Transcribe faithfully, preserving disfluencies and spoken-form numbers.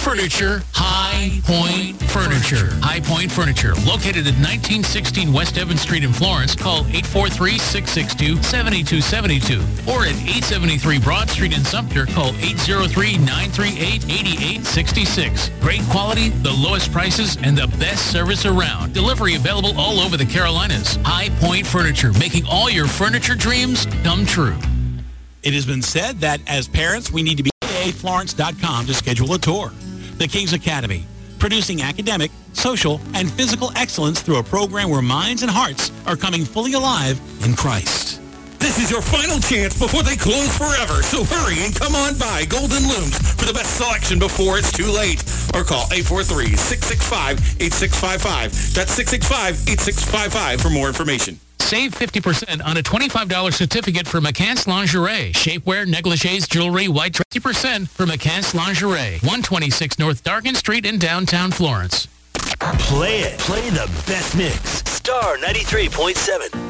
furniture, High Point Furniture. High Point Furniture, located at nineteen sixteen West Evans Street in Florence. Call eight four three, six six two, seven two seven two. Or at eight seventy-three Broad Street in Sumter, call eight zero three, nine three eight, eight eight six six. Great quality, the lowest prices, and the best service around. Delivery available all over the Carolinas. High Point Furniture, making all your furniture dreams come true. It has been said that as parents, we need to be at florence dot com to schedule a tour. The King's Academy, producing academic, social, and physical excellence through a program where minds and hearts are coming fully alive in Christ. This is your final chance before they close forever, so hurry and come on by Golden Looms for the best selection before it's too late. Or call eight four three, six six five, eight six five five. That's six six five, eight six five five for more information. Save fifty percent on a twenty-five dollars certificate for McCants Lingerie. Shapewear, negligees, jewelry, white dress. fifty percent for McCants Lingerie. one twenty-six North Dargan Street in downtown Florence. Play it. Play the best mix. Star ninety-three point seven.